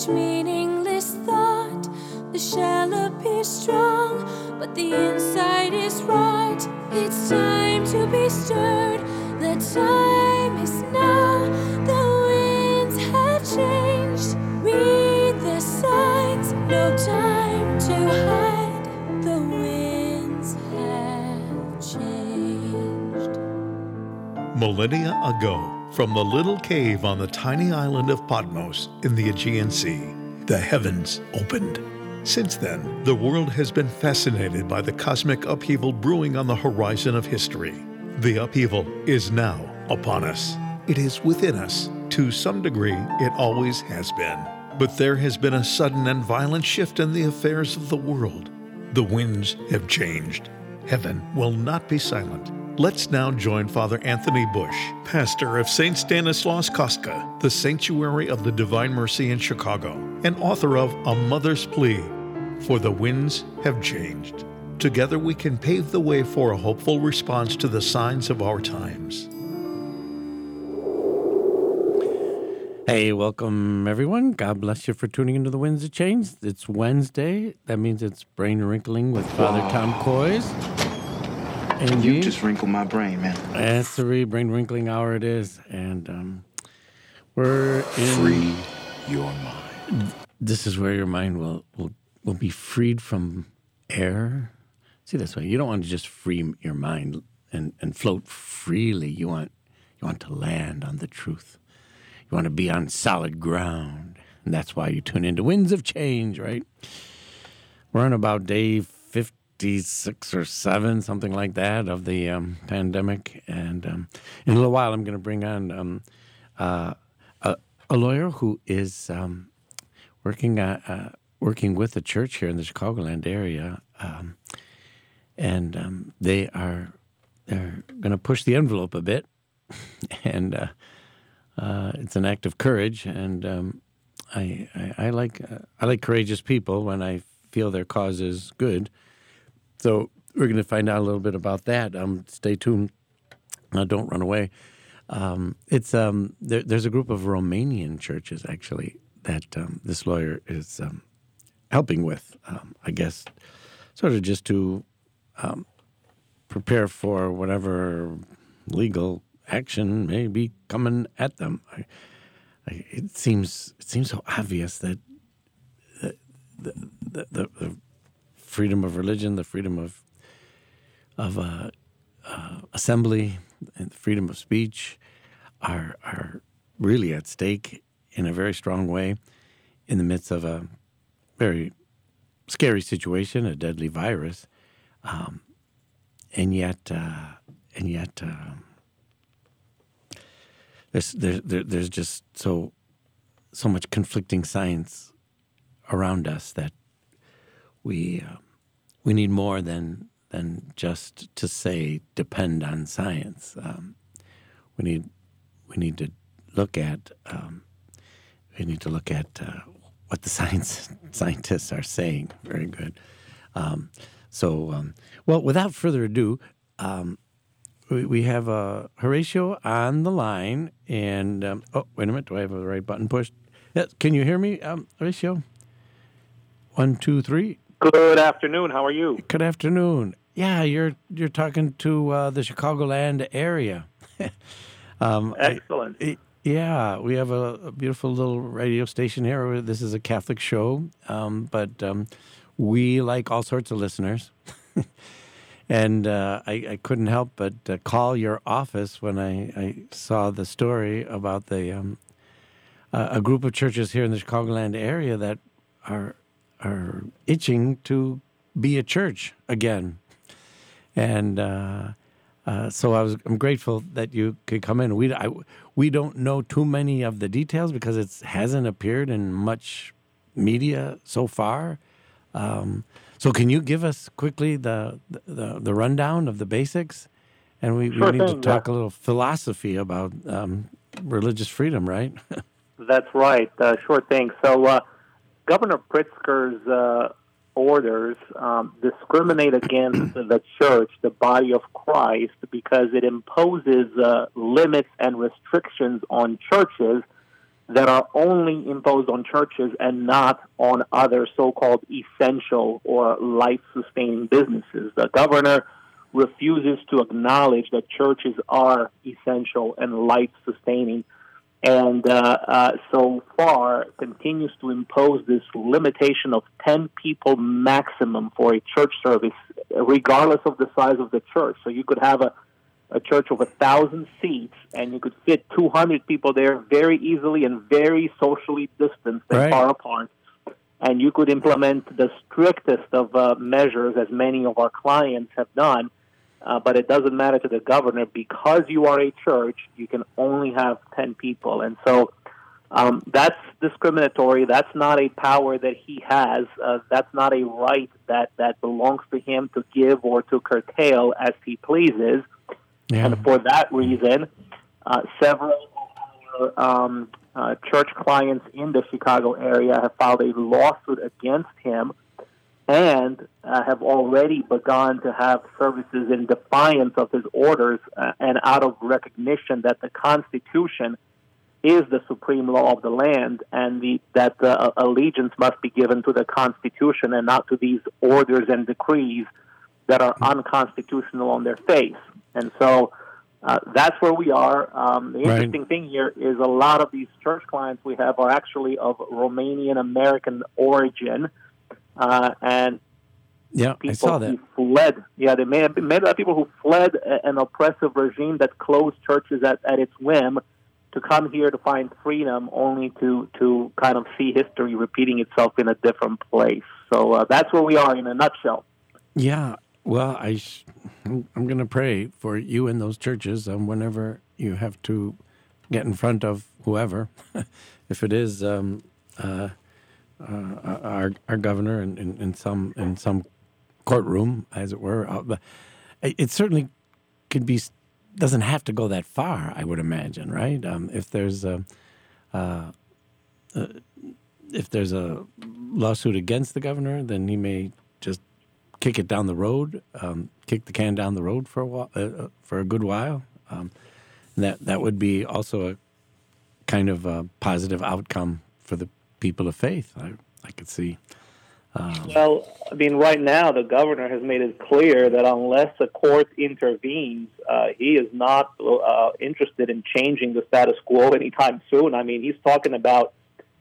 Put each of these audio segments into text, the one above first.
meaningless thought. The shell appears strong, but the inside is rot. It's time to be stirred. The time is now. The winds have changed. Read the signs. No time to hide. The winds have changed. Millennia ago, from the little cave on the tiny island of Patmos in the Aegean Sea, the heavens opened. Since then, the world has been fascinated by the cosmic upheaval brewing on the horizon of history. The upheaval is now upon us. It is within us. To some degree, it always has been. But there has been a sudden and violent shift in the affairs of the world. The winds have changed. Heaven will not be silent. Let's now join Father Anthony Bush, pastor of St. Stanislaus Kostka, the Sanctuary of the Divine Mercy in Chicago, and author of A Mother's Plea, For the Winds Have Changed. Together we can pave the way for a hopeful response to the signs of our times. Hey, welcome everyone. God bless you for tuning into The Winds of Change. It's Wednesday. That means it's Brain Wrinkling with Father Tom Coys. And you just wrinkled my brain, man. That's the Brain Wrinkling Hour it is. And we're in... Free your mind. This is where your mind will be freed from air. See, this way. You don't want to just free your mind and float freely. You want to land on the truth. You want to be on solid ground. And that's why you tune into Winds of Change, right? We're on about day 56 or 7, something like that, of the pandemic. And in a little while, I'm going to bring on a lawyer who is working with a church here in the Chicagoland area. And they're going to push the envelope a bit. And it's an act of courage, and I like courageous people when I feel their cause is good. So we're going to find out a little bit about that. Stay tuned. Don't run away. There's a group of Romanian churches actually that this lawyer is helping with. I guess sort of just to prepare for whatever legal action may be coming at them. It seems so obvious that the freedom of religion, the freedom of assembly, and the freedom of speech are really at stake in a very strong way in the midst of a very scary situation, a deadly virus, and yet. There's just so much conflicting science around us that we need more than just to say depend on science. We need to look at what the scientists are saying. Very good. Well, without further ado. We have Horatio on the line, and wait a minute, do I have the right button pushed? Yes, can you hear me, Horatio? 1, 2, 3. Good afternoon. How are you? Good afternoon. Yeah, you're talking to the Chicagoland area. Excellent. Yeah, we have a beautiful little radio station here. This is a Catholic show, but we like all sorts of listeners. And I couldn't help but call your office when I saw the story about the a group of churches here in the Chicagoland area that are itching to be a church again. And so I'm grateful that you could come in. We don't know too many of the details because it hasn't appeared in much media so far. So can you give us quickly the rundown of the basics? And we need to talk a little philosophy about religious freedom, right? That's right. Sure thing. So Governor Pritzker's orders discriminate against the church, the body of Christ, because it imposes limits and restrictions on churches that are only imposed on churches and not on other so-called essential or life-sustaining businesses. The governor refuses to acknowledge that churches are essential and life-sustaining, and so far continues to impose this limitation of 10 people maximum for a church service, regardless of the size of the church. So you could have a church of 1,000 seats, and you could fit 200 people there very easily and very socially distanced and far apart. And you could implement the strictest of measures, as many of our clients have done, but it doesn't matter to the governor. Because you are a church, you can only have 10 people. And so that's discriminatory. That's not a power that he has. That's not a right that belongs to him to give or to curtail as he pleases. Yeah. And for that reason, several of our church clients in the Chicago area have filed a lawsuit against him and have already begun to have services in defiance of his orders and out of recognition that the Constitution is the supreme law of the land, and that allegiance must be given to the Constitution and not to these orders and decrees that are unconstitutional on their face. And so that's where we are. The interesting thing here is a lot of these church clients we have are actually of Romanian-American origin, and people I saw that. Who fled. Yeah, they may have been people who fled an oppressive regime that closed churches at its whim to come here to find freedom, only to kind of see history repeating itself in a different place. So that's where we are in a nutshell. Yeah. Well, I'm going to pray for you in those churches whenever you have to get in front of whoever, if it is our governor in some courtroom, as it were. But it certainly doesn't have to go that far, I would imagine, right? If there's a lawsuit against the governor, then he may just kick it down the road, kick the can down the road for a while, for a good while. That would be also a kind of a positive outcome for the people of faith. I could see. Well, I mean, right now the governor has made it clear that unless the court intervenes, he is not interested in changing the status quo anytime soon. I mean, he's talking about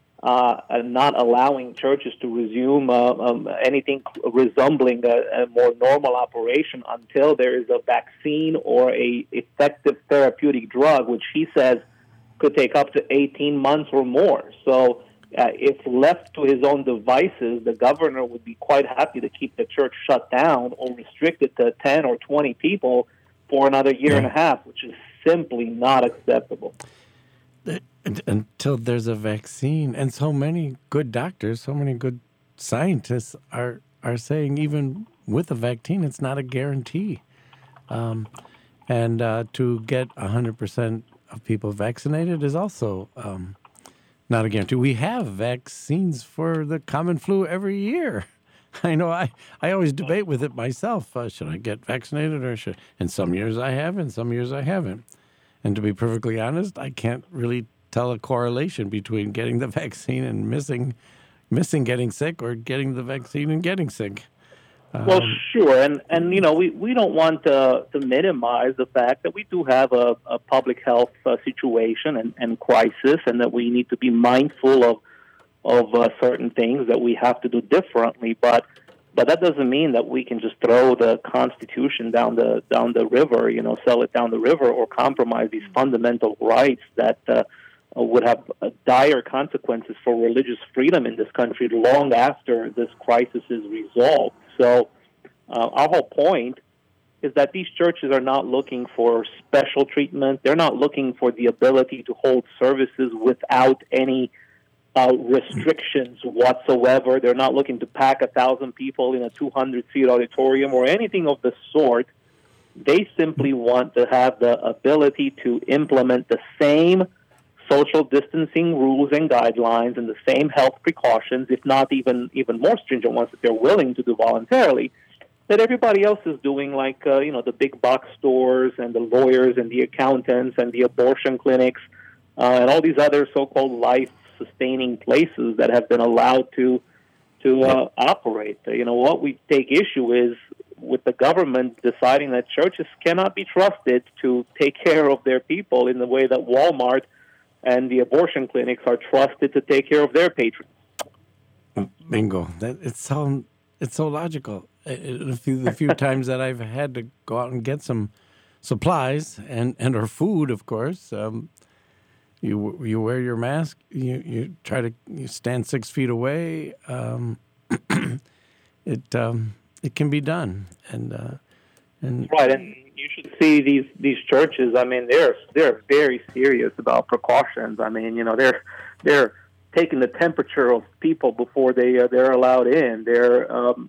not allowing churches to resume anything resembling a more normal operation until there is a vaccine or a effective therapeutic drug, which he says could take up to 18 months or more. So if left to his own devices, the governor would be quite happy to keep the church shut down or restricted to 10 or 20 people for another year and a half, which is simply not acceptable. Until there's a vaccine. And so many good doctors, so many good scientists are saying even with a vaccine, it's not a guarantee. And to get 100% of people vaccinated is also not a guarantee. We have vaccines for the common flu every year. I know I always debate with it myself. Should I get vaccinated or should? And some years I have and some years I haven't. And to be perfectly honest, I can't really tell a correlation between getting the vaccine and missing getting sick or getting the vaccine and getting sick. Well, sure. And you know, we don't want to minimize the fact that we do have a public health situation and crisis, and that we need to be mindful of certain things that we have to do differently. But that doesn't mean that we can just throw the Constitution down the river, you know, sell it down the river, or compromise these fundamental rights that would have dire consequences for religious freedom in this country long after this crisis is resolved. So our whole point is that these churches are not looking for special treatment. They're not looking for the ability to hold services without any restrictions whatsoever. They're not looking to pack 1,000 people in a 200-seat auditorium or anything of the sort. They simply want to have the ability to implement the same social distancing rules and guidelines and the same health precautions, if not even more stringent ones that they're willing to do voluntarily, that everybody else is doing, like the big box stores and the lawyers and the accountants and the abortion clinics and all these other so-called life-sustaining places that have been allowed to operate. What we take issue is with the government deciding that churches cannot be trusted to take care of their people in the way that Walmart and the abortion clinics are trusted to take care of their patrons. Bingo. It's so logical. The few times that I've had to go out and get some supplies and or food, of course, you wear your mask. You try to stand 6 feet away. It can be done, and right. And you should see these churches. I mean, they're very serious about precautions. I mean, they're taking the temperature of people before they're allowed in. They're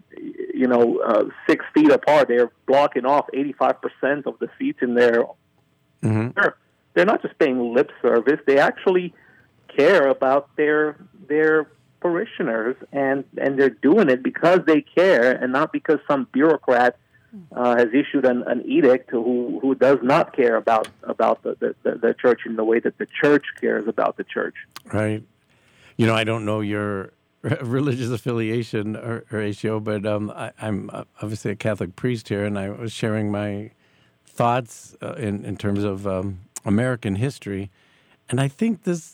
6 feet apart. They're blocking off 85% of the seats in there. Mm-hmm. They're not just paying lip service. They actually care about their parishioners, and they're doing it because they care, and not because some bureaucrat has issued an edict who does not care about the church in the way that the church cares about the church. Right. I don't know your religious affiliation, Horatio, but I'm obviously a Catholic priest here, and I was sharing my thoughts in terms of American history, and I think this.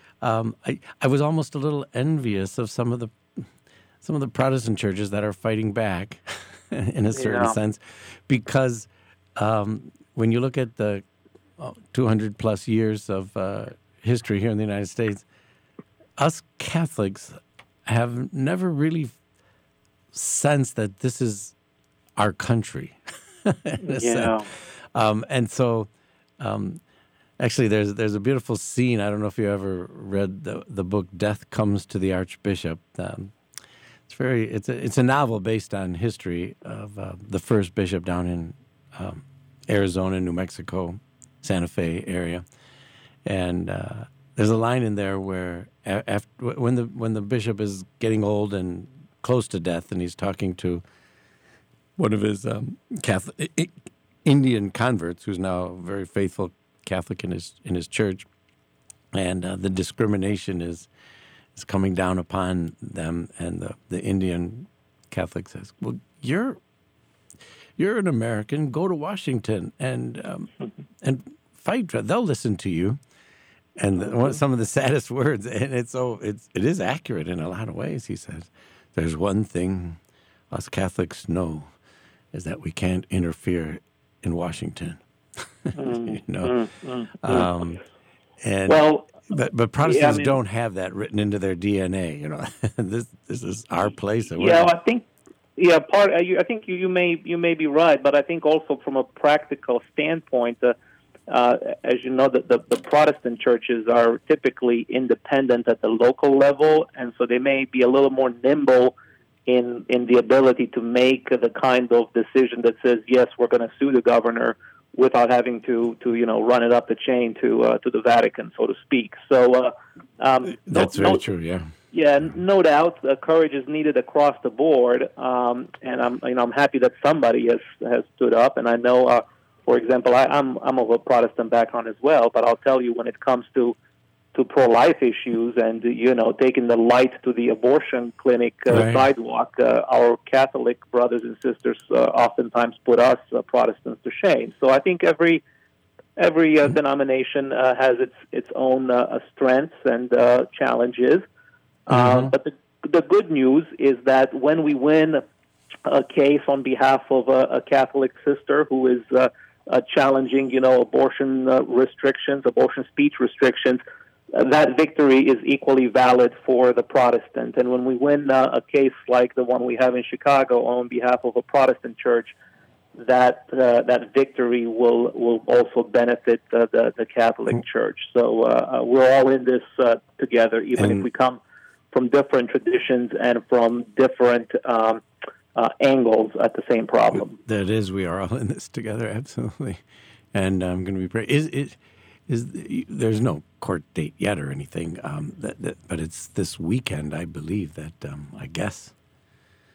I was almost a little envious of some of the Protestant churches that are fighting back, in a certain sense, because when you look at the 200 plus years of history here in the United States, us Catholics have never really sensed that this is our country. In a sense. And so. Actually, there's a beautiful scene. I don't know if you ever read the book "Death Comes to the Archbishop." It's a novel based on history of the first bishop down in Arizona, New Mexico, Santa Fe area, and there's a line in there where when the bishop is getting old and close to death, and he's talking to one of his Catholic Indian converts, who's now a very faithful Catholic in his church, and the discrimination is coming down upon them, and the Indian Catholic says, "Well, you're an American. Go to Washington and fight. They'll listen to you." And some of the saddest words, and it is accurate in a lot of ways. He says, "There's one thing us Catholics know, is that we can't interfere in Washington." But Protestants don't have that written into their DNA. This is our place. I think I think you may be right, but I think also from a practical standpoint, as you know, the Protestant churches are typically independent at the local level, and so they may be a little more nimble in the ability to make the kind of decision that says, yes, we're going to sue the governor, without having to run it up the chain to the Vatican, so to speak. So that's very true. Yeah. Yeah, no doubt, courage is needed across the board, and I'm happy that somebody has stood up. And I know, for example, I'm of a Protestant background as well, but I'll tell you, when it comes to pro-life issues and taking the light to the abortion clinic sidewalk, our Catholic brothers and sisters oftentimes put us Protestants to shame. So I think every denomination has its own strengths and challenges. But the good news is that when we win a case on behalf of a Catholic sister who is challenging, abortion restrictions, abortion speech restrictions, that victory is equally valid for the Protestant. And when we win a case like the one we have in Chicago on behalf of a Protestant church, that victory will also benefit the Catholic Church. So we're all in this together, even if we come from different traditions and from different angles at the same problem. That is, we are all in this together, absolutely. And I'm going to be praying. There's no court date yet or anything, but it's this weekend, I believe, that I guess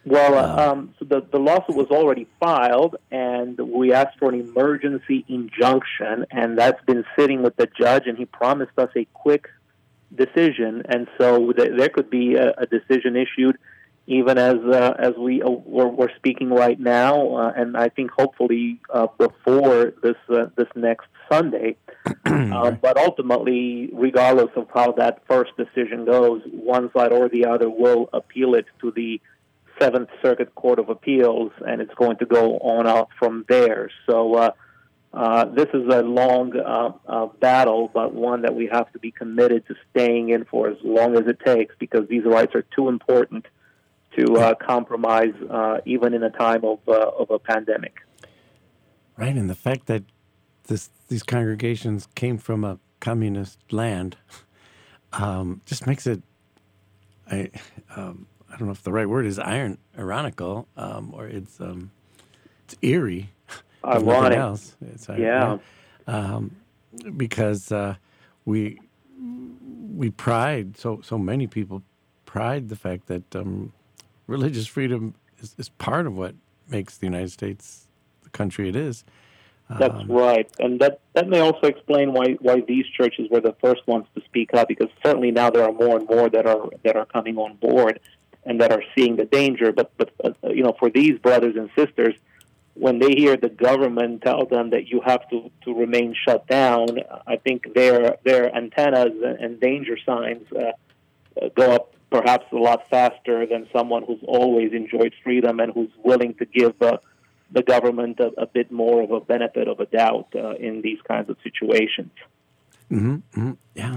Well, so the lawsuit was already filed, and we asked for an emergency injunction, and that's been sitting with the judge, and he promised us a quick decision, and so there could be a decision issued even as we're speaking right now, and I think hopefully before this next Sunday. But ultimately, regardless of how that first decision goes, one side or the other will appeal it to the Seventh Circuit Court of Appeals, and it's going to go on out from there. So this is a long battle, but one that we have to be committed to staying in for as long as it takes, because these rights are too important to compromise, even in a time of a pandemic. Right, and the fact that these congregations came from a communist land just makes it, I don't know if the right word is ironical, or it's eerie. Ironic. Else. It's yeah. Because we pride, so many people pride the fact that religious freedom is part of what makes the United States the country it is. That's right, and that may also explain why these churches were the first ones to speak up, because certainly now there are more and more that are coming on board and that are seeing the danger. But for these brothers and sisters, when they hear the government tell them that you have to remain shut down, I think their antennas and danger signs go up perhaps a lot faster than someone who's always enjoyed freedom and who's willing to give the government a bit more of a benefit of a doubt in these kinds of situations. Mm-hmm. Yeah.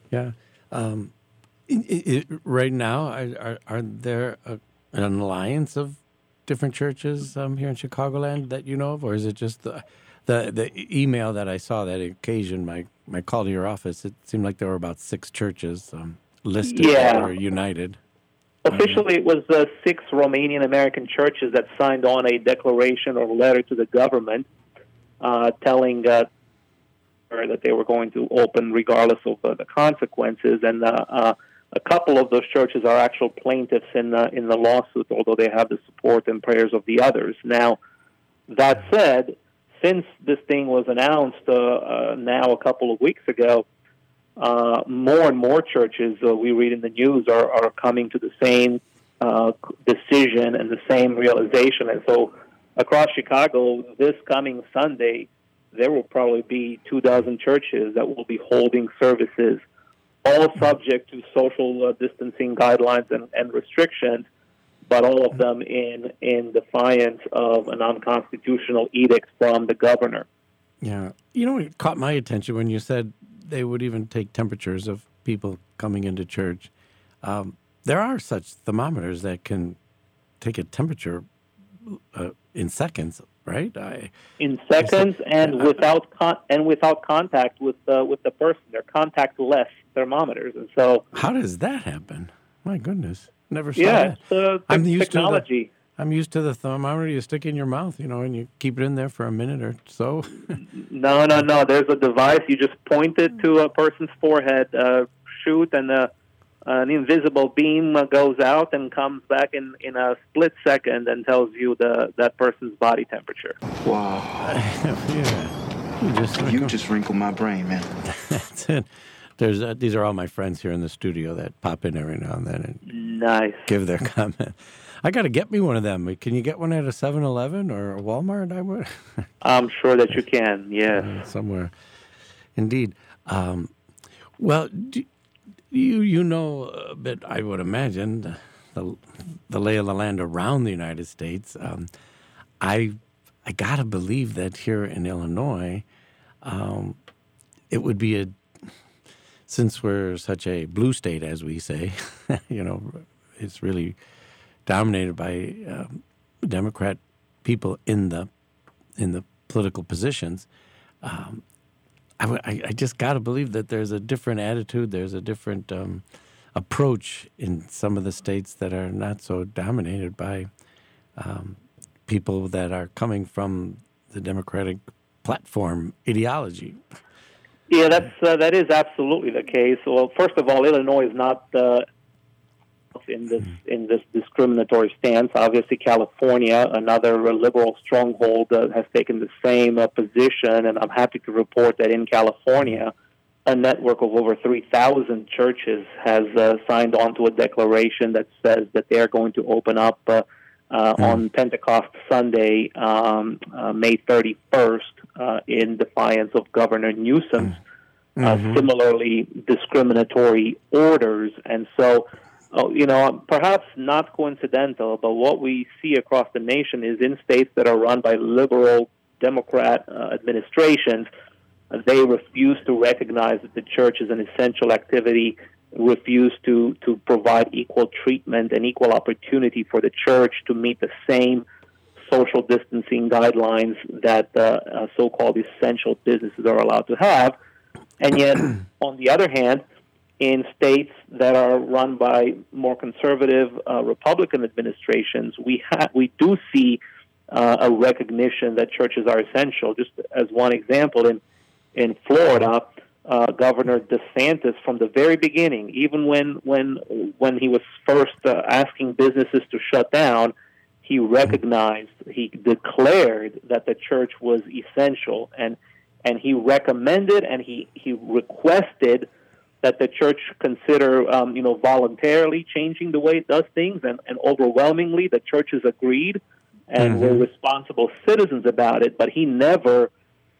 Right now, are there an alliance of different churches here in Chicagoland that you know of, or is it just the email that I saw that occasioned my call to your office? It seemed like there were about 6 churches listed that were united. Officially, it was 6 Romanian-American churches that signed on a declaration or letter to the government telling that they were going to open regardless of the consequences. And a couple of those churches are actual plaintiffs in the lawsuit, although they have the support and prayers of the others. Now, that said, since this thing was announced now a couple of weeks ago, more and more churches we read in the news are coming to the same decision and the same realization. And so across Chicago, this coming Sunday, there will probably be 24 churches that will be holding services, all subject to social distancing guidelines and restrictions, but all of them in defiance of an unconstitutional edict from the governor. Yeah. You know, it caught my attention when you said they would even take temperatures of people coming into church. There are such thermometers that can take a temperature in seconds, right? In seconds, and without contact with the person. They're contactless thermometers, and so how does that happen? My goodness, never saw that. Yeah, it's technology. I'm used to the thermometer you stick in your mouth, and you keep it in there for a minute or so. No. There's a device. You just point it to a person's forehead, shoot, and an invisible beam goes out and comes back in a split second and tells you that person's body temperature. Wow. Yeah. You just wrinkled my brain, man. That's it. These are all my friends here in the studio that pop in every now and then and nice. Give their comment. I got to get me one of them. Can you get one at a 7-Eleven or a Walmart? I'm sure that you can, yes. Somewhere. Indeed. Well, you know a bit, I would imagine, the lay of the land around the United States. I got to believe that here in Illinois, it would be since we're such a blue state, as we say, it's really dominated by Democrat people in the political positions. I just got to believe that there's a different attitude, there's a different approach in some of the states that are not so dominated by people that are coming from the Democratic platform ideology. Yeah, that is absolutely the case. Well, first of all, Illinois is not in this discriminatory stance. Obviously, California, another liberal stronghold, has taken the same position, and I'm happy to report that in California, a network of over 3,000 churches has signed on to a declaration that says that they're going to open up on Pentecost Sunday, May 31st, in defiance of Governor Newsom's similarly discriminatory orders. And so, perhaps not coincidental, but what we see across the nation is in states that are run by liberal Democrat administrations, they refuse to recognize that the church is an essential activity, refuse to provide equal treatment and equal opportunity for the church to meet the same social distancing guidelines that so-called essential businesses are allowed to have. And yet, on the other hand, in states that are run by more conservative Republican administrations, we do see a recognition that churches are essential. Just as one example, in Florida, Governor DeSantis, from the very beginning, even when he was first asking businesses to shut down, he recognized, he declared that the church was essential, and he recommended and he requested that the church consider, voluntarily changing the way it does things, and overwhelmingly the churches agreed and were responsible citizens about it. But he never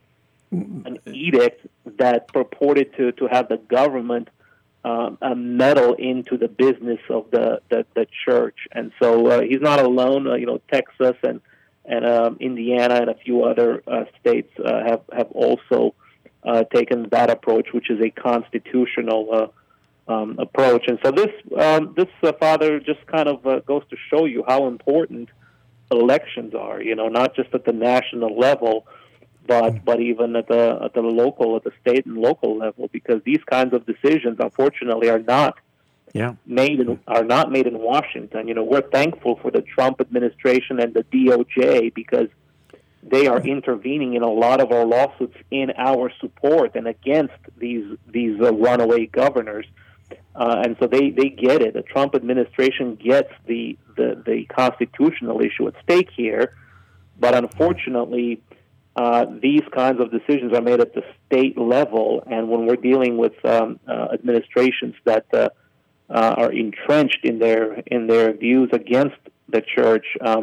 an edict that purported to have the government meddle into the business of the church. And so he's not alone. Texas and Indiana and a few other states have also taken that approach, which is a constitutional approach. And so this Father, just kind of goes to show you how important elections are. Not just at the national level, but even at the local, at the state and local level, because these kinds of decisions, unfortunately, are not made in Washington. We're thankful for the Trump administration and the DOJ because they are intervening in a lot of our lawsuits in our support and against these runaway governors. And so they get it. The Trump administration gets the constitutional issue at stake here, but unfortunately, these kinds of decisions are made at the state level, and when we're dealing with administrations that are entrenched in their views against the church,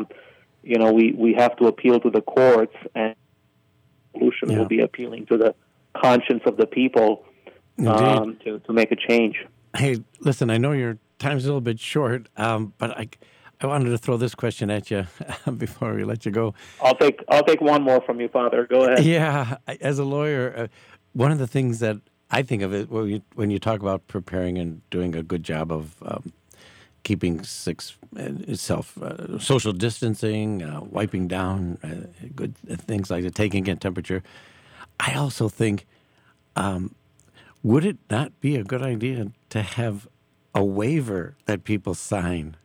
we have to appeal to the courts, and the solution will be appealing to the conscience of the people to make a change. Hey, listen, I know your time's a little bit short, but I wanted to throw this question at you before we let you go. I'll take one more from you, Father. Go ahead. Yeah, as a lawyer, one of the things that I think of it when you talk about preparing and doing a good job of keeping social distancing, wiping down, good things like that, taking in temperature. I also think, would it not be a good idea to have a waiver that people sign?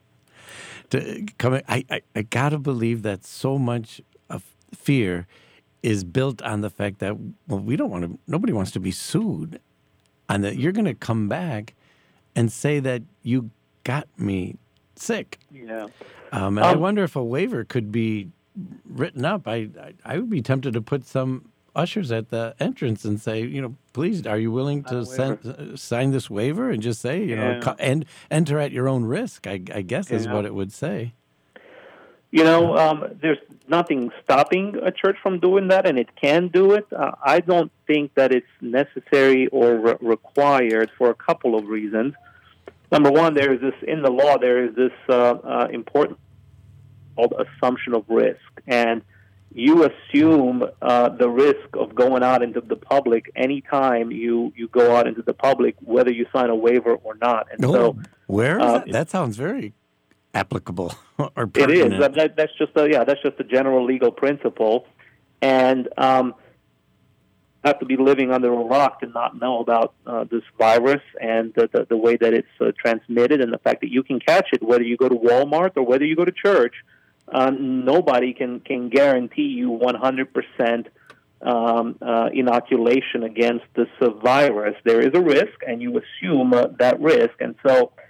I gotta believe that so much of fear is built on the fact that nobody wants to be sued, and that you're going to come back and say that you got me sick. Yeah. And I wonder if a waiver could be written up. I would be tempted to put some ushers at the entrance and say, please, are you willing to sign this waiver, and just say, and enter at your own risk, I guess is what it would say. There's nothing stopping a church from doing that, and it can do it. I don't think that it's necessary or required for a couple of reasons. Number one, there is this important called assumption of risk, and you assume the risk of going out into the public anytime you go out into the public, whether you sign a waiver or not. And where is that? That sounds very applicable or pertinent. It is. That's just a general legal principle, and have to be living under a rock to not know about this virus and the way that it's transmitted, and the fact that you can catch it whether you go to Walmart or whether you go to church. Nobody can guarantee you 100% inoculation against this virus. There is a risk, and you assume that risk. And so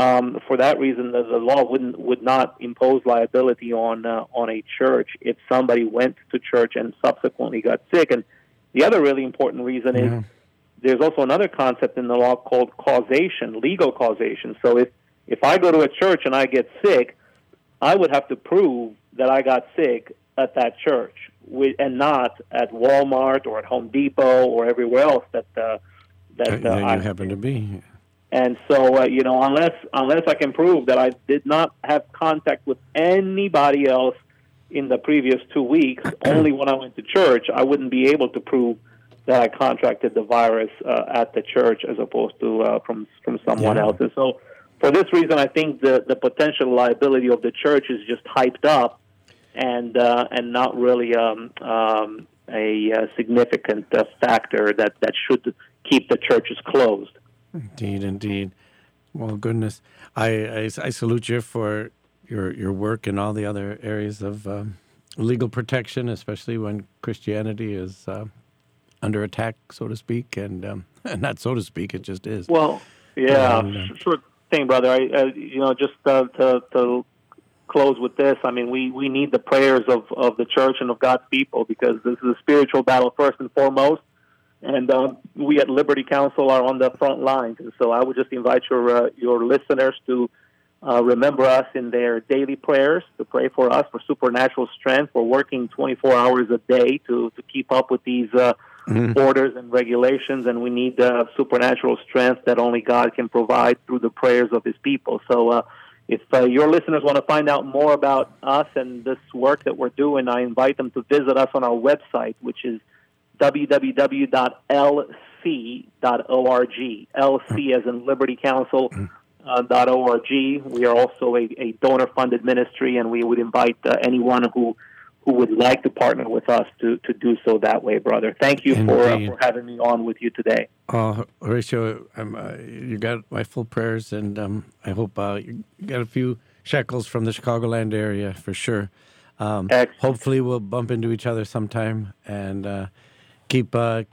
for that reason, the law would not impose liability on a church if somebody went to church and subsequently got sick. And the other really important reason is there's also another concept in the law called causation, legal causation. So if I go to a church and I get sick, I would have to prove that I got sick at that church and not at Walmart or at Home Depot or everywhere else that I happen to be. And so, unless I can prove that I did not have contact with anybody else in the previous 2 weeks, only when I went to church, I wouldn't be able to prove that I contracted the virus at the church as opposed to from someone else. And so, for this reason, I think the potential liability of the church is just hyped up and not really a significant factor that should keep the churches closed. Indeed. Well, goodness, I salute you for your work in all the other areas of legal protection, especially when Christianity is under attack, so to speak, and not so to speak, it just is. Well, sure thing, brother. Just to close with this, I mean, we need the prayers of the church and of God's people, because this is a spiritual battle first and foremost. And we at Liberty Counsel are on the front lines. And so I would just invite your listeners to remember us in their daily prayers, to pray for us for supernatural strength. We're working 24 hours a day to keep up with these orders and regulations, and we need supernatural strength that only God can provide through the prayers of his people. So if your listeners want to find out more about us and this work that we're doing, I invite them to visit us on our website, which is www.lc.org. LC as in Liberty Counsel .org. We are also a donor-funded ministry, and we would invite anyone who would like to partner with us to do so that way, brother. Thank you for having me on with you today. Horatio, you got my full prayers, and I hope you got a few shekels from the Chicagoland area for sure. Hopefully we'll bump into each other sometime, and keep the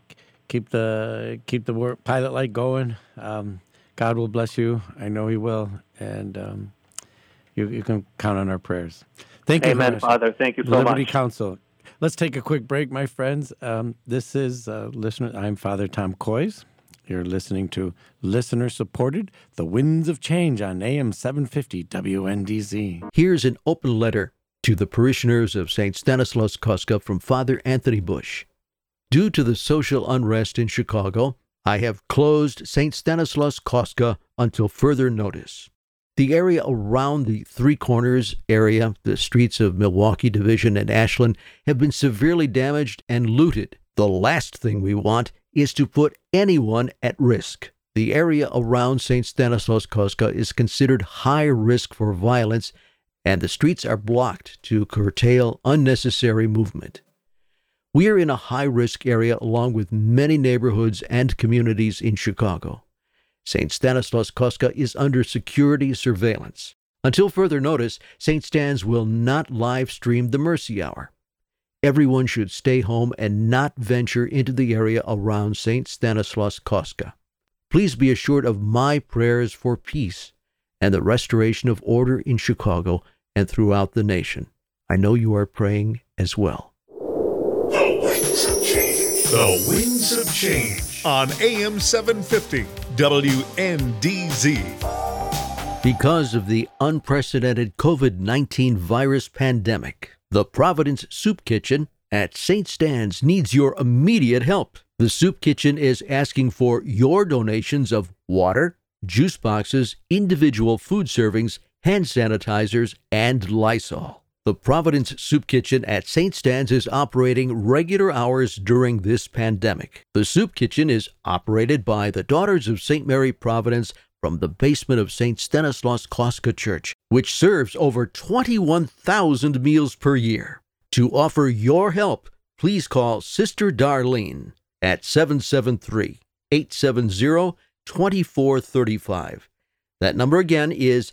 pilot light going. God will bless you. I know he will, and you can count on our prayers. Thank you. Amen, Father. Thank you so much. Liberty Counsel. Let's take a quick break, my friends. This is listener. I'm Father Tom Kois. You're listening to listener-supported The Winds of Change on AM 750 WNDZ. Here's an open letter to the parishioners of St. Stanislaus Kostka from Father Anthony Bush. Due to the social unrest in Chicago, I have closed St. Stanislaus Kostka until further notice. The area around the Three Corners area, the streets of Milwaukee Division and Ashland, have been severely damaged and looted. The last thing we want is to put anyone at risk. The area around St. Stanislaus Kostka is considered high risk for violence, and the streets are blocked to curtail unnecessary movement. We are in a high-risk area along with many neighborhoods and communities in Chicago. St. Stanislaus Kostka is under security surveillance. Until further notice, St. Stan's will not live stream the Mercy Hour. Everyone should stay home and not venture into the area around St. Stanislaus Kostka. Please be assured of my prayers for peace and the restoration of order in Chicago and throughout the nation. I know you are praying as well. The Winds of Change. The Winds of Change on AM 750 WNDZ. Because of the unprecedented COVID-19 virus pandemic, the Providence Soup Kitchen at St. Stan's needs your immediate help. The Soup Kitchen is asking for your donations of water, juice boxes, individual food servings, hand sanitizers, and Lysol. The Providence Soup Kitchen at St. Stan's is operating regular hours during this pandemic. The Soup Kitchen is operated by the Daughters of St. Mary Providence from the basement of St. Stanislaus Kostka Church, which serves over 21,000 meals per year. To offer your help, please call Sister Darlene at 773-870-2435. That number again is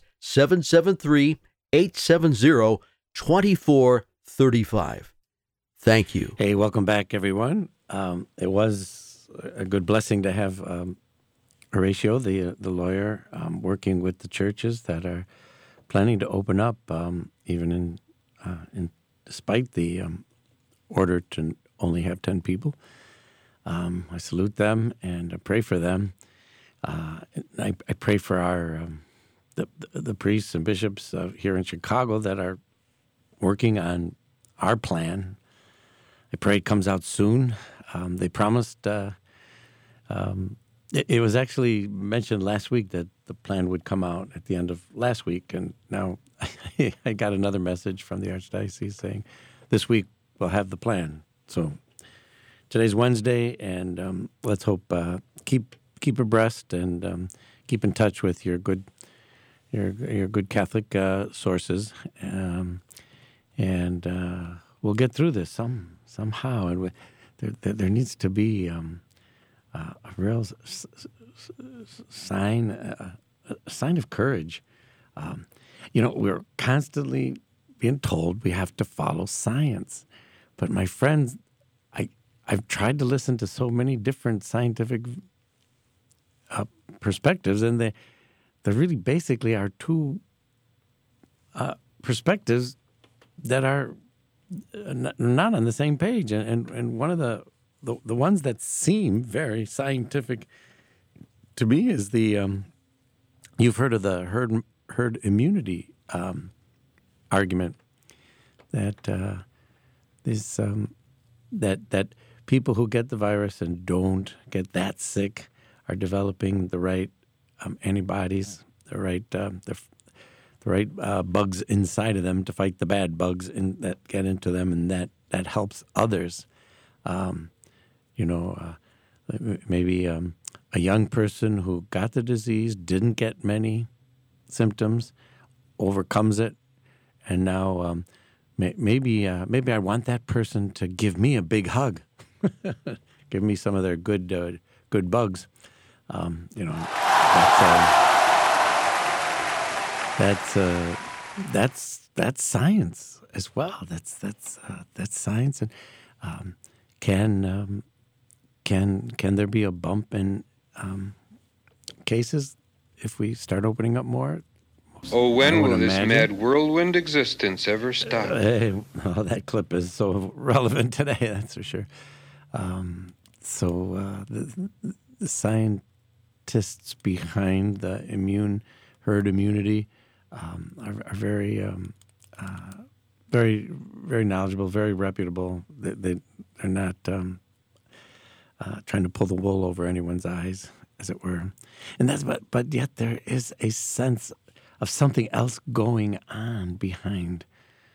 773-870-2435. Thank you. Hey, welcome back, everyone. It was a good blessing to have Horatio, the lawyer, working with the churches that are planning to open up, even in despite the order to only have 10 people. I salute them and I pray for them. I pray for our the priests and bishops here in Chicago that are working on our plan. I pray it comes out soon. They promised. It was actually mentioned last week that the plan would come out at the end of last week, and now I got another message from the Archdiocese saying this week we'll have the plan. So today's Wednesday, and let's hope keep abreast and keep in touch with your good Catholic sources, and we'll get through this somehow. And there needs to be a real sign of courage. We're constantly being told we have to follow science, but my friends, I've tried to listen to so many different scientific perspectives, and there really basically are two perspectives that are not on the same page, and one of the ones that seem very scientific to me is the you've heard of the herd immunity argument that that people who get the virus and don't get that sick are developing the right antibodies, the right bugs inside of them to fight the bad bugs that get into them, and that helps others. Maybe a young person who got the disease, didn't get many symptoms, overcomes it, and now maybe I want that person to give me a big hug, give me some of their good bugs. That's science as well. That's science, and can there be a bump in cases if we start opening up more? Oh, when will this mad whirlwind existence ever stop? That clip is so relevant today, that's for sure. The scientists behind the herd immunity are very, very, very knowledgeable, very reputable. They're not trying to pull the wool over anyone's eyes, as it were. And but yet there is a sense of something else going on behind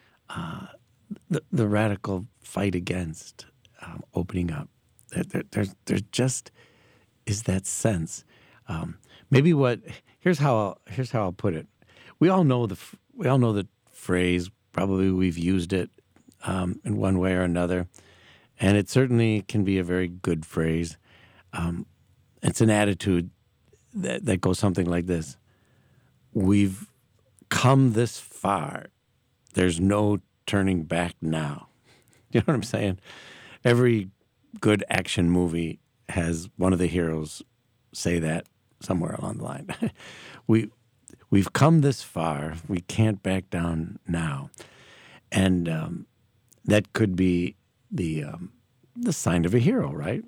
the radical fight against opening up. There just is that sense. Here's how I'll put it. We all know the phrase. Probably we've used it in one way or another, and it certainly can be a very good phrase. It's an attitude that goes something like this: we've come this far. There's no turning back now. You know what I'm saying? Every good action movie has one of the heroes say that somewhere along the line. We've come this far. We can't back down now. And that could be the sign of a hero, right?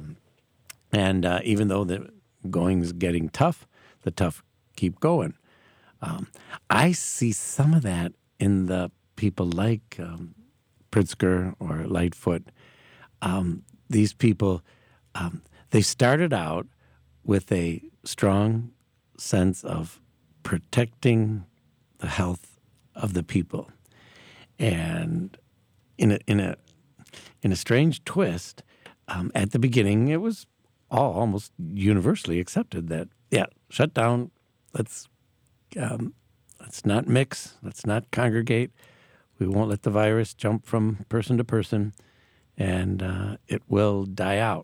Even though the going's getting tough, the tough keep going. I see some of that in the people like Pritzker or Lightfoot. These people, they started out with a strong sense of protecting the health of the people, and in a strange twist, at the beginning it was almost universally accepted that shut down. Let's not mix. Let's not congregate. We won't let the virus jump from person to person, and it will die out.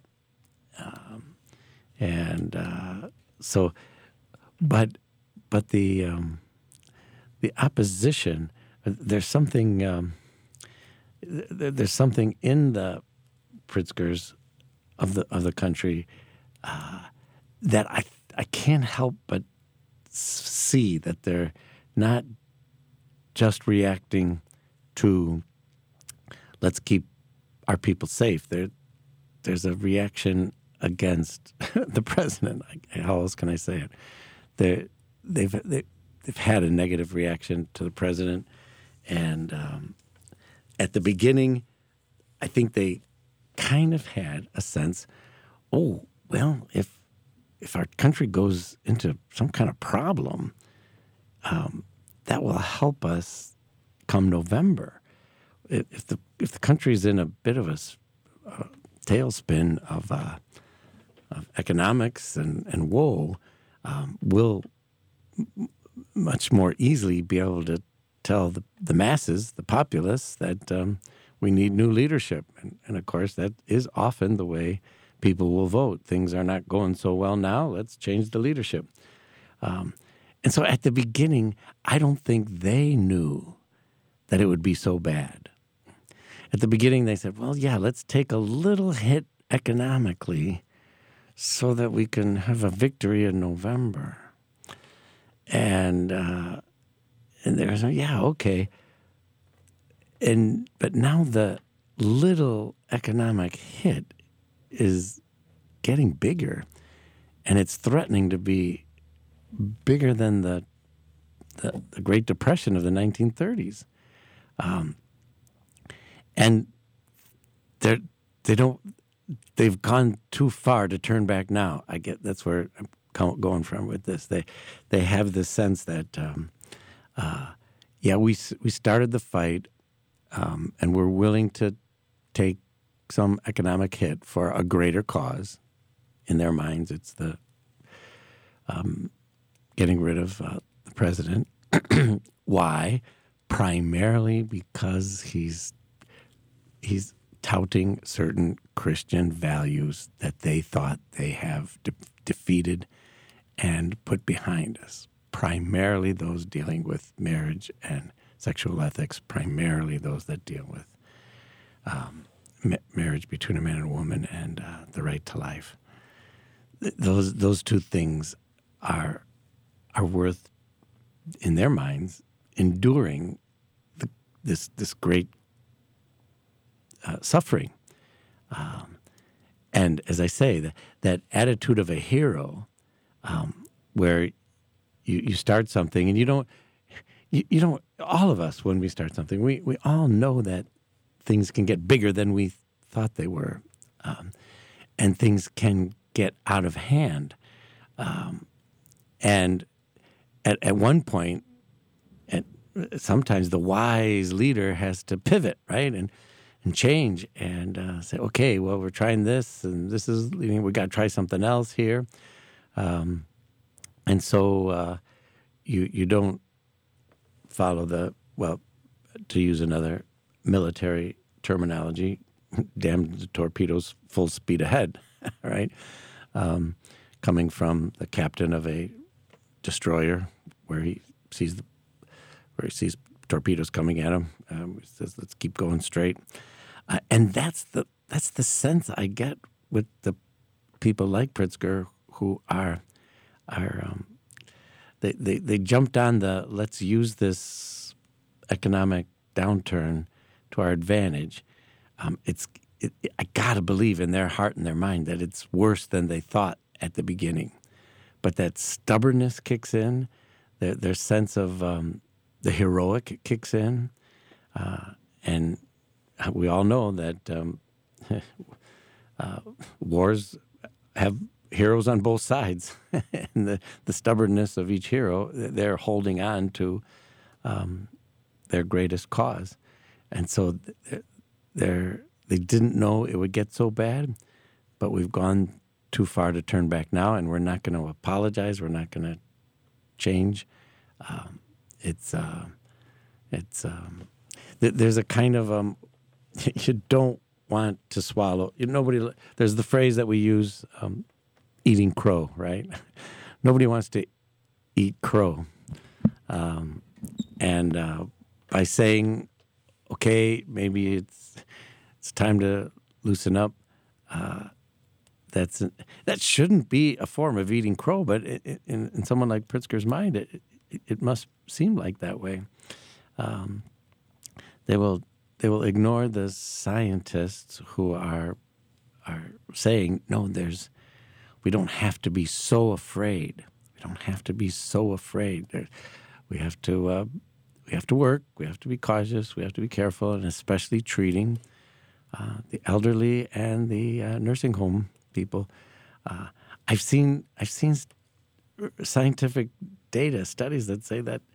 But the opposition, there's something in the Pritzkers of the country that I can't help but see that they're not just reacting to let's keep our people safe. There's a reaction against the president. How else can I say it? They've had a negative reaction to the president, and at the beginning, I think they kind of had a sense, oh, well, if our country goes into some kind of problem, that will help us come November. If the country's in a bit of a tailspin of economics and woe, we'll much more easily be able to tell the masses, the populace, that we need new leadership. And of course, that is often the way people will vote. Things are not going so well now. Let's change the leadership. And so at the beginning, I don't think they knew that it would be so bad. At the beginning, they said, well, yeah, let's take a little hit economically so that we can have a victory in November. And they were saying, yeah, okay. But now the little economic hit is getting bigger, and it's threatening to be bigger than the Great Depression of the 1930s. And they've gone too far to turn back now. I get that's where I'm going from with this. They have this sense that, we started the fight, and we're willing to take some economic hit for a greater cause. In their minds, it's the getting rid of the president. Why? Primarily because he's touting certain Christian values that they thought they have defeated and put behind us. Primarily those dealing with marriage and sexual ethics, primarily those that deal with marriage between a man and a woman and the right to life. Those two things are worth, in their minds, enduring this great suffering. And as I say, that attitude of a hero, where you start something and you don't, all of us, when we start something, we all know that things can get bigger than we thought they were, and things can get out of hand. And at one point, sometimes the wise leader has to pivot, right, and change and say, okay, well, we're trying this, and this is leading. We got to try something else here, and so you don't follow to use another military terminology, damn the torpedoes full speed ahead, right? Coming from the captain of a destroyer where he sees torpedoes coming at him, he says, let's keep going straight. And that's the sense I get with the people like Pritzker who are they jumped on the let's use this economic downturn to our advantage. I gotta believe in their heart and their mind that it's worse than they thought at the beginning, but that stubbornness kicks in, their sense of the heroic kicks in, and we all know that wars have heroes on both sides, and the stubbornness of each hero, they're holding on to their greatest cause, and so they didn't know it would get so bad, but we've gone too far to turn back now, and we're not going to apologize. We're not going to change. There's a kind of you don't want to swallow. There's the phrase that we use, eating crow, right? Nobody wants to eat crow, and by saying, okay, maybe it's time to loosen up, that shouldn't be a form of eating crow, but in someone like Pritzker's mind, it must seem like that way. They will ignore the scientists who are saying, no, we don't have to be so afraid. We don't have to be so afraid. We have to work. We have to be cautious. We have to be careful, and especially treating the elderly and the nursing home people. I've seen scientific data, studies that say that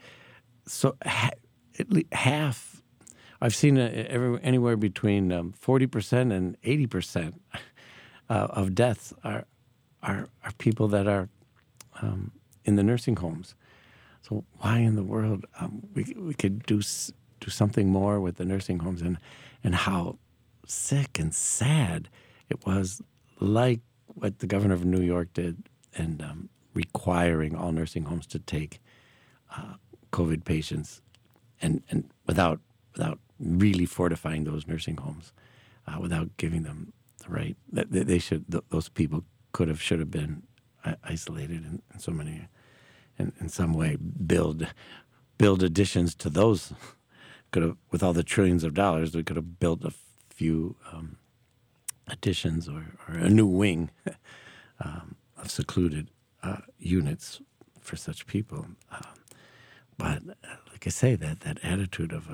at least half. I've seen anywhere between 40% and 80% of deaths are people that are in the nursing homes. So why in the world we could do something more with the nursing homes and how sick and sad it was, like what the governor of New York did, and requiring all nursing homes to take COVID patients, and without really fortifying those nursing homes, without giving them the right that they should. Those people should have been isolated in so many, in some way. Build additions to those. Could have, with all the trillions of dollars, we could have built a few additions or a new wing of secluded units for such people. But like I say, that attitude of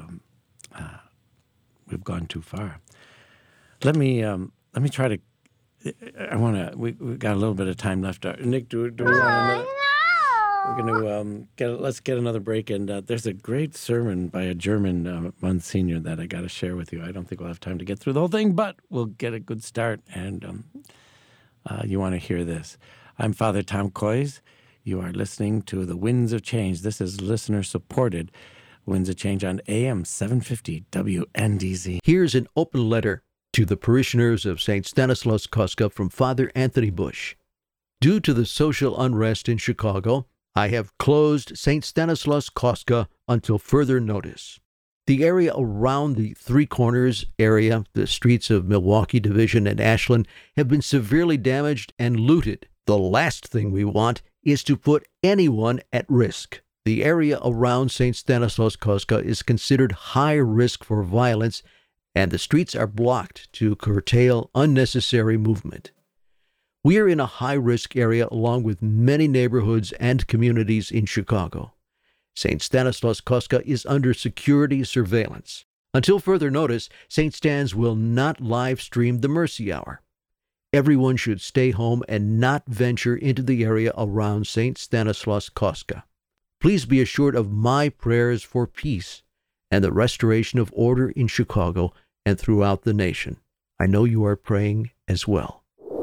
we've gone too far. Let me try to. I want to. We got a little bit of time left. Nick, do we want another? We're going to let's get another break. And there's a great sermon by a German Monsignor that I got to share with you. I don't think we'll have time to get through the whole thing, but we'll get a good start. And you want to hear this. I'm Father Tom Kois. You are listening to the Winds of Change. This is listener-supported Winds of Change on AM 750 WNDZ. Here's an open letter to the parishioners of St. Stanislaus Kostka from Father Anthony Bush. Due to the social unrest in Chicago, I have closed St. Stanislaus Kostka until further notice. The area around the Three Corners area, the streets of Milwaukee Division and Ashland, have been severely damaged and looted. The last thing we want is to put anyone at risk. The area around St. Stanislaus Kostka is considered high risk for violence, and the streets are blocked to curtail unnecessary movement. We are in a high-risk area along with many neighborhoods and communities in Chicago. St. Stanislaus Kostka is under security surveillance. Until further notice, St. Stan's will not live stream the Mercy Hour. Everyone should stay home and not venture into the area around St. Stanislaus Kostka. Please be assured of my prayers for peace and the restoration of order in Chicago and throughout the nation. I know you are praying as well.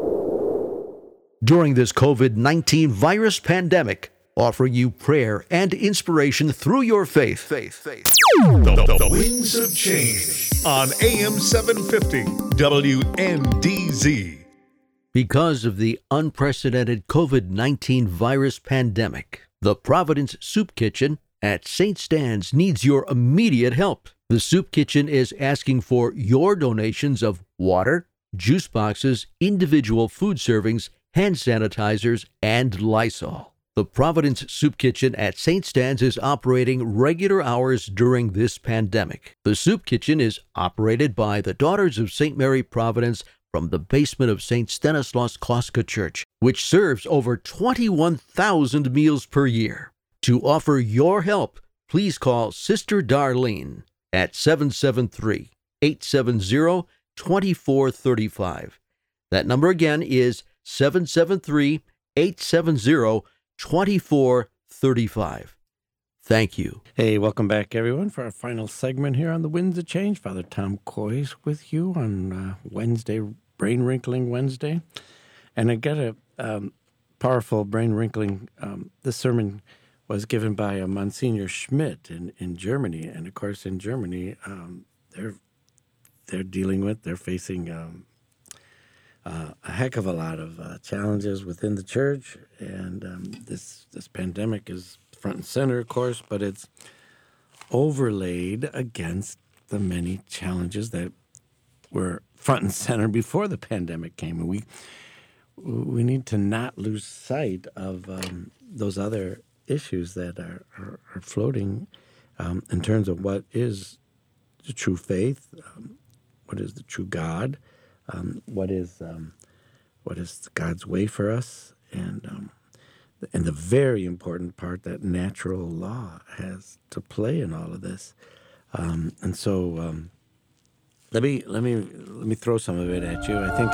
During this COVID-19 virus pandemic, offering you prayer and inspiration through your faith. The Winds of Change on AM 750 WNDZ. Because of the unprecedented COVID-19 virus pandemic, the Providence Soup Kitchen at St. Stan's needs your immediate help. The Soup Kitchen is asking for your donations of water, juice boxes, individual food servings, hand sanitizers, and Lysol. The Providence Soup Kitchen at St. Stan's is operating regular hours during this pandemic. The Soup Kitchen is operated by the Daughters of St. Mary Providence from the basement of St. Stanislaus Kostka Church, which serves over 21,000 meals per year. To offer your help, please call Sister Darlene at 773-870-2435. That number again is 773-870-2435. Thank you. Hey, welcome back, everyone, for our final segment here on the Winds of Change. Father Tom Kois with you on Wednesday, Brain Wrinkling Wednesday. And I got a powerful brain wrinkling. This sermon was given by a Monsignor Schmidt in Germany. And, of course, in Germany, they're facing a heck of a lot of challenges within the church, and this pandemic is front and center, of course, but it's overlaid against the many challenges that were front and center before the pandemic came. And we need to not lose sight of those other issues that are floating in terms of what is the true faith, what is the true God, what is God's way for us, and the very important part that natural law has to play in all of this. And so let me throw some of it at you. I think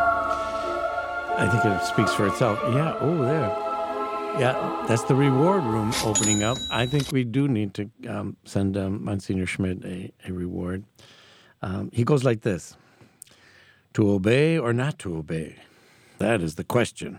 it speaks for itself. Yeah. Oh, there. Yeah, that's the reward room opening up. I think we do need to send Monsignor Schmidt a reward. He goes like this: to obey or not to obey? That is the question.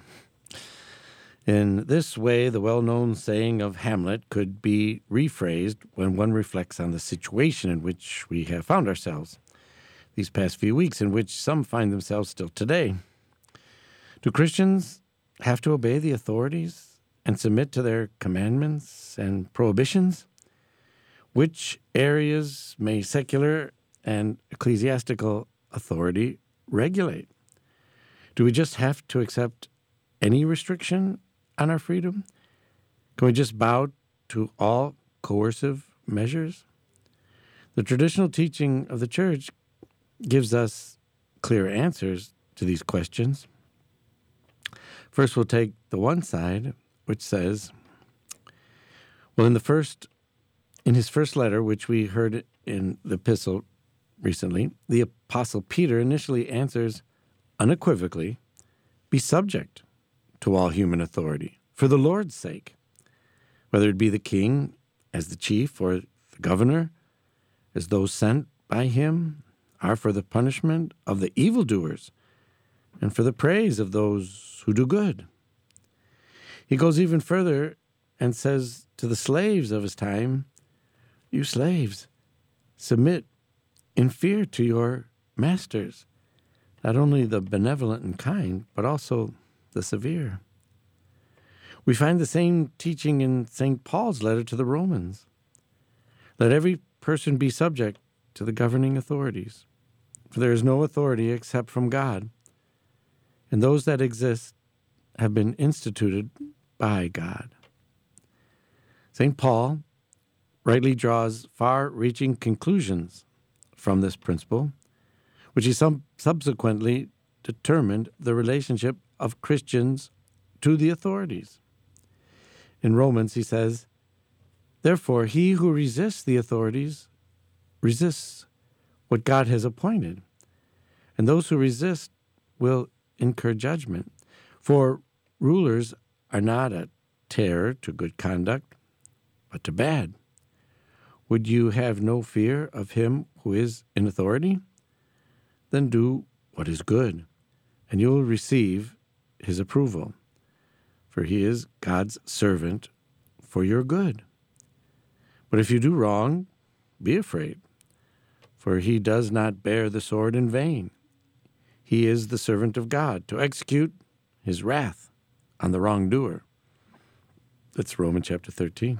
In this way, the well-known saying of Hamlet could be rephrased when one reflects on the situation in which we have found ourselves these past few weeks, in which some find themselves still today. Do Christians have to obey the authorities and submit to their commandments and prohibitions? Which areas may secular and ecclesiastical authority regulate? Do we just have to accept any restriction on our freedom? Can we just bow to all coercive measures? The traditional teaching of the Church gives us clear answers to these questions. First, we'll take the one side, which says, well, in his first letter, which we heard in the epistle recently, the Apostle Peter initially answers unequivocally, be subject to all human authority for the Lord's sake, whether it be the king as the chief or the governor as those sent by him are for the punishment of the evildoers and for the praise of those who do good. He goes even further and says to the slaves of his time, you slaves, submit in fear to your masters, not only the benevolent and kind, but also the severe. We find the same teaching in St. Paul's letter to the Romans. Let every person be subject to the governing authorities, for there is no authority except from God, and those that exist have been instituted by God. St. Paul rightly draws far-reaching conclusions from this principle, which he subsequently determined the relationship of Christians to the authorities. In Romans, he says, therefore, he who resists the authorities resists what God has appointed, and those who resist will incur judgment. For rulers are not a terror to good conduct, but to bad. Would you have no fear of him who is in authority? Then do what is good, and you will receive his approval, for he is God's servant for your good. But if you do wrong, be afraid, for he does not bear the sword in vain. He is the servant of God to execute his wrath on the wrongdoer. That's Romans chapter 13.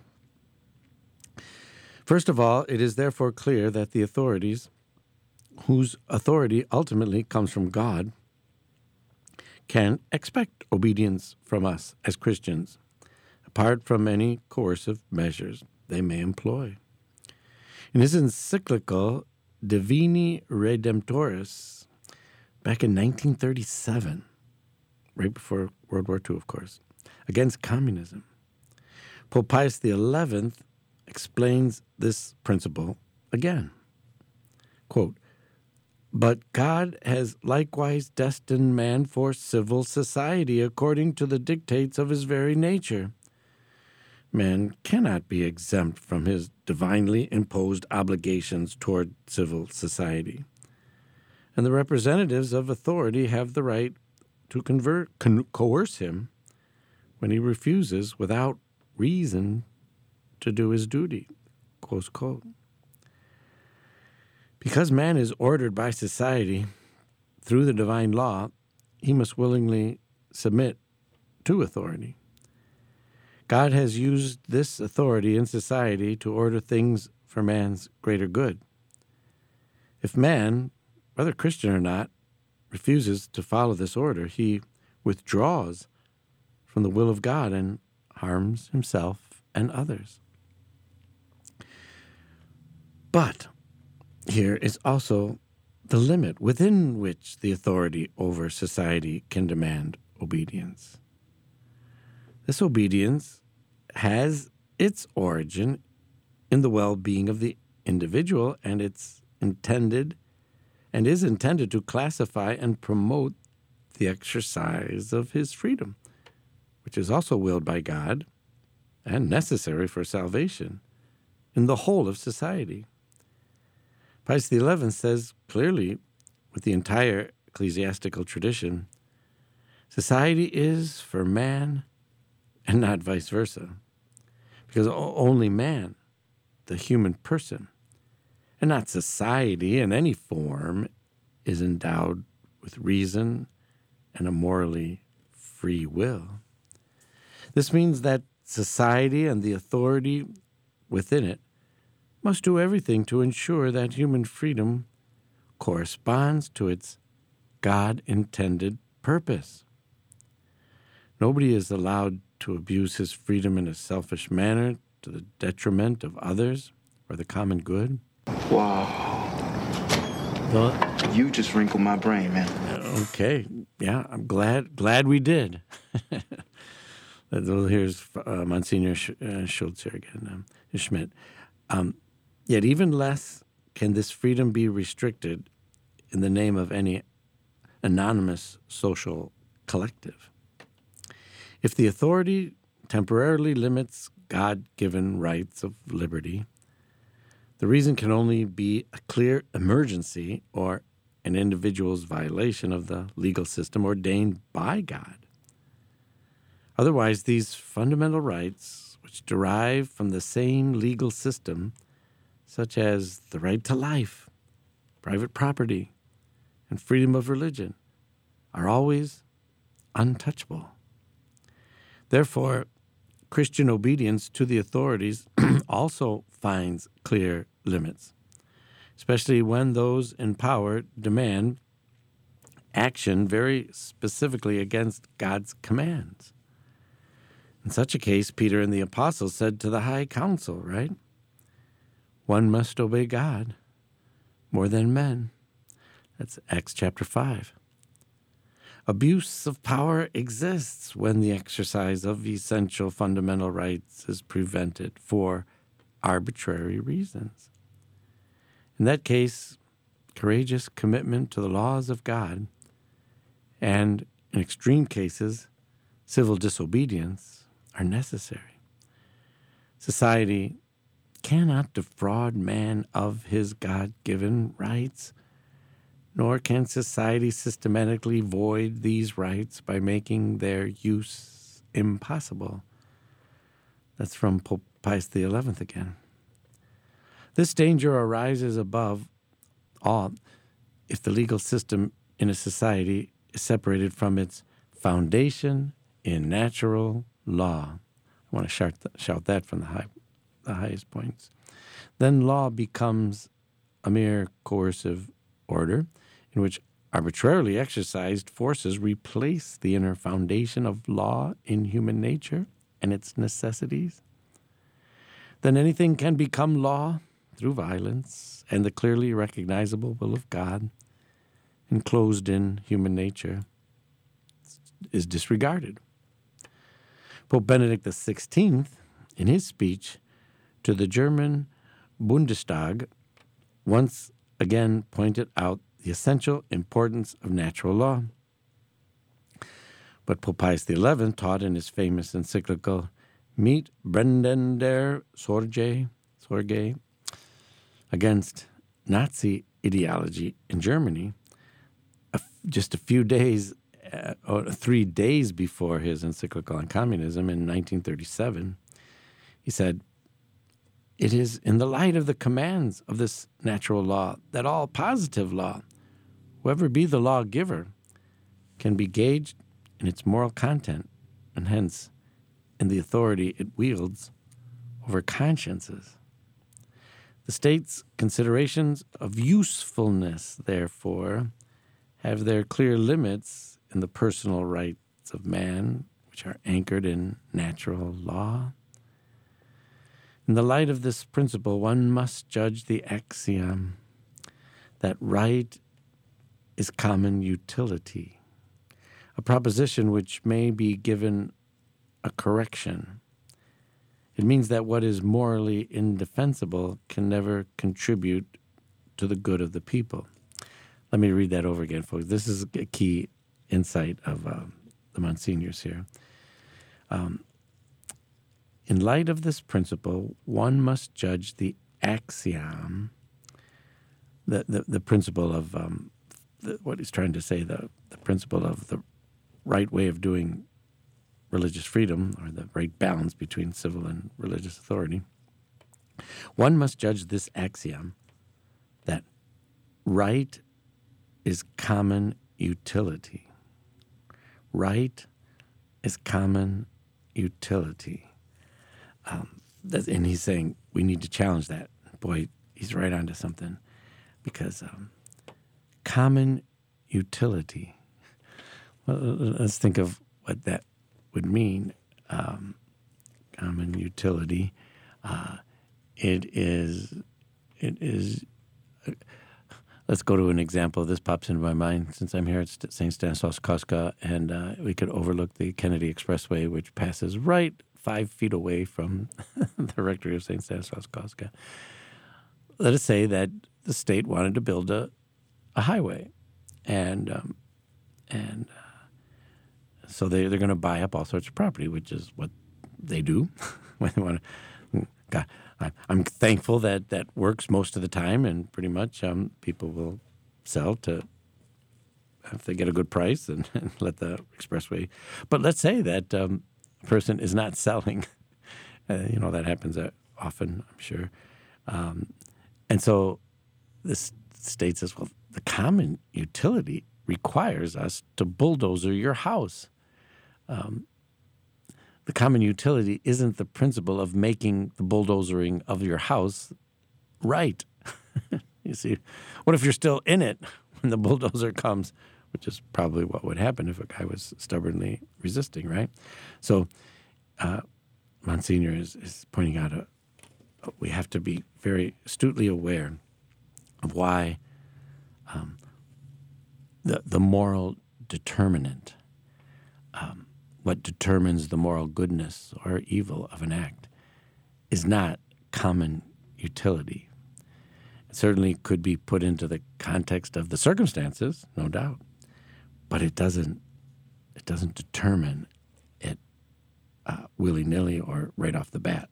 First of all, it is therefore clear that the authorities, whose authority ultimately comes from God, can expect obedience from us as Christians, apart from any coercive measures they may employ. In his encyclical Divini Redemptoris, back in 1937, right before World War II, of course, against communism, Pope Pius XI explains this principle again. Quote, but God has likewise destined man for civil society according to the dictates of his very nature. Man cannot be exempt from his divinely imposed obligations toward civil society. And the representatives of authority have the right to coerce him when he refuses without reason to do his duty, close quote. Because man is ordered by society through the divine law, he must willingly submit to authority. God has used this authority in society to order things for man's greater good. If man, whether Christian or not, refuses to follow this order, he withdraws from the will of God and harms himself and others. But here is also the limit within which the authority over society can demand obedience. This obedience has its origin in the well-being of the individual, and is intended to classify and promote the exercise of his freedom, which is also willed by God and necessary for salvation in the whole of society. Pius XI says clearly, with the entire ecclesiastical tradition, society is for man and not vice versa, because only man, the human person, and not society in any form, is endowed with reason and a morally free will. This means that society and the authority within it must do everything to ensure that human freedom corresponds to its God-intended purpose. Nobody is allowed to abuse his freedom in a selfish manner to the detriment of others or the common good. Wow. You just wrinkled my brain, man. Okay. Yeah, I'm glad we did. Here's Monsignor Schultz here again, Schmidt. Yet even less can this freedom be restricted in the name of any anonymous social collective. If the authority temporarily limits God-given rights of liberty, the reason can only be a clear emergency or an individual's violation of the legal system ordained by God. Otherwise, these fundamental rights, which derive from the same legal system, such as the right to life, private property, and freedom of religion, are always untouchable. Therefore, Christian obedience to the authorities also finds clear limits, especially when those in power demand action very specifically against God's commands. In such a case, Peter and the apostles said to the high council, right? One must obey God more than men. That's Acts chapter 5. Abuse of power exists when the exercise of essential fundamental rights is prevented for arbitrary reasons. In that case, courageous commitment to the laws of God and, in extreme cases, civil disobedience are necessary. Society cannot defraud man of his God-given rights, nor can society systematically void these rights by making their use impossible. That's from Pope Pius XI again. This danger arises above all if the legal system in a society is separated from its foundation in natural law. I want to shout that from the highest points. Then law becomes a mere coercive order in which arbitrarily exercised forces replace the inner foundation of law in human nature and its necessities. Then anything can become law through violence, and the clearly recognizable will of God, enclosed in human nature, is disregarded. Pope Benedict XVI, in his speech to the German Bundestag, once again pointed out the essential importance of natural law. But Pope Pius XI taught in his famous encyclical Mit brennender Sorge against Nazi ideology in Germany, just a few days, or 3 days before his encyclical on communism in 1937, he said, "It is in the light of the commands of this natural law that all positive law, whoever be the lawgiver, can be gauged in its moral content, and hence in the authority it wields over consciences. The state's considerations of usefulness, therefore, have their clear limits in the personal right of man, which are anchored in natural law. In the light of this principle, one must judge the axiom that right is common utility, a proposition which may be given a correction. It means that what is morally indefensible can never contribute to the good of the people. Let me read that over again, folks. This is a key insight of the Monsignors here. In light of this principle, one must judge the axiom, the principle of what he's trying to say, the principle of the right way of doing religious freedom, or the right balance between civil and religious authority. One must judge this axiom that right is common utility. Right is common utility. And he's saying we need to challenge that. Boy, he's right onto something, because common utility. Well, let's think of what that would mean. Common utility. It is. Let's go to an example. This pops into my mind since I'm here at St. Stanislaus Kostka, and we could overlook the Kennedy Expressway, which passes right 5 feet away from the rectory of St. Stanislaus Kostka. Let us say that the state wanted to build a highway, and so they're going to buy up all sorts of property, which is what they do when they want to. God, I'm thankful that works most of the time, and pretty much people will sell to if they get a good price and let the expressway. But let's say that a person is not selling. That happens often, I'm sure. And so this state says, well, the common utility requires us to bulldozer your house. The common utility isn't the principle of making the bulldozering of your house right. You see, what if you're still in it when the bulldozer comes, which is probably what would happen if a guy was stubbornly resisting, right? So Monsignor is pointing out we have to be very astutely aware of why the moral determinant, what determines the moral goodness or evil of an act, is not common utility. It certainly could be put into the context of the circumstances, no doubt, but it doesn't determine it willy-nilly or right off the bat.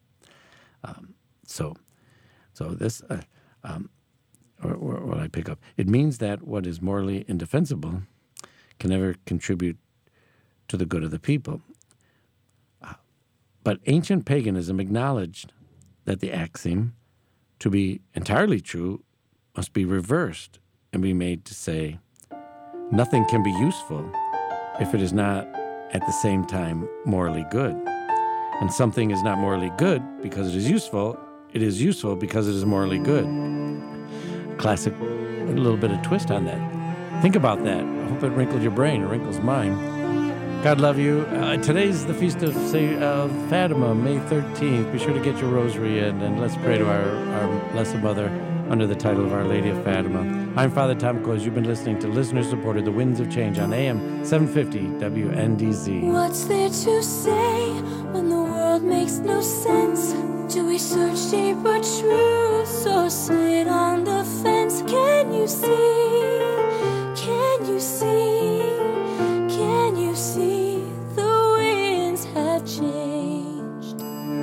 So this, or what I pick up, it means that what is morally indefensible can never contribute to the good of the people. But ancient paganism acknowledged that the axiom, to be entirely true, must be reversed and be made to say, nothing can be useful if it is not at the same time morally good. And something is not morally good because it is useful because it is morally good. Classic, a little bit of twist on that. Think about that. I hope it wrinkled your brain, it wrinkles mine. God love you. Today's the feast of Fatima, May 13th. Be sure to get your rosary in, and let's pray to our Blessed Mother under the title of Our Lady of Fatima. I'm Father Tom Coz. You've been listening to listener-supported The Winds of Change on AM 750 WNDZ. What's there to say when the world makes no sense? Do we search deeper truths or sit on the fence? Can you see? Can you see? Can you see the winds have changed?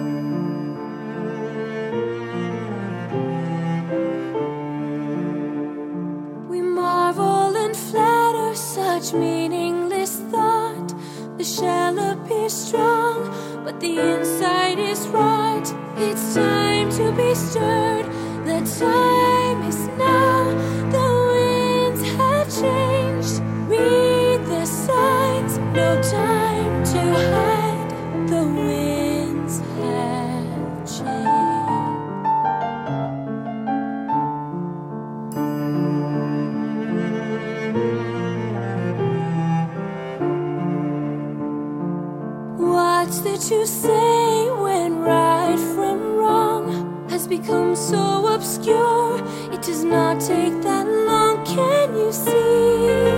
We marvel and flatter such meaningless thought. The shell appears strong, but the inside is rot. It's time to be stirred. The time is now. The winds have changed. Read the signs. No time to hide. The winds have changed. that you say when right from wrong has become so obscure. It does not take that long, can you see?